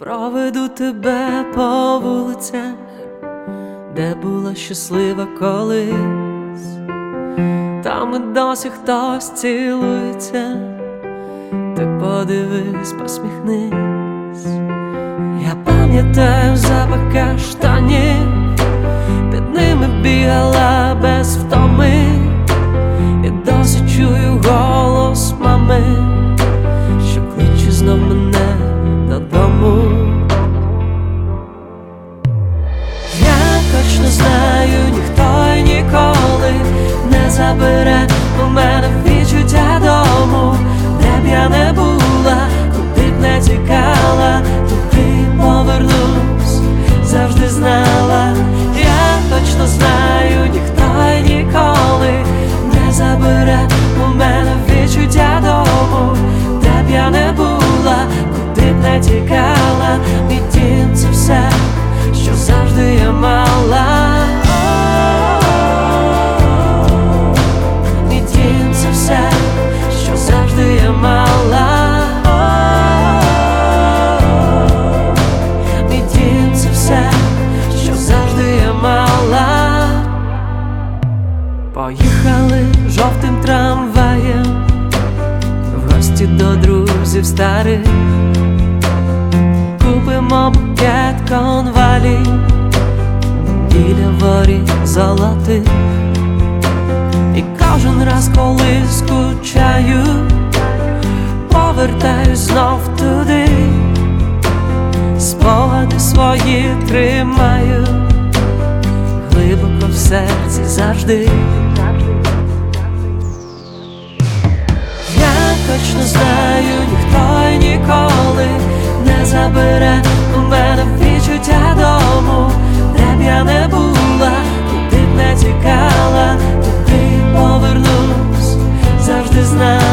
Проведу тебе по вулицях, де була щаслива колись, там і досі хтось цілується. Ти подивись, посміхнись. Я пам'ятаю запах каштанів, під ними бігала без втоми, і досі чую голос мами, що кличе знов мене додому. Я точно знаю, ніхто й ніколи не забере у мене відчуття дому. Де б я не була, куди б не тікала, туди повернусь, завжди знала. Я точно знаю, ніхто й ніколи не забере у мене відчуття дому. Де б я не була, куди б не тікала, мій дім — це все, що завжди я мала. Мій дім — це все, що завжди я мала. Мій дім — це все, що завжди я мала. Поїхали жовтим трамваєм в гості до друзів старих, купимо букет конвалій біля воріт золотих. І кожен раз, коли скучаю, повертаюсь знов туди, спогади свої тримаю глибоко в серці завжди. Я точно знаю, ніхто й ніколи не забере у мене відчуття дому. Де б я не була, куди б не тікала, туди повернусь, завжди знаю.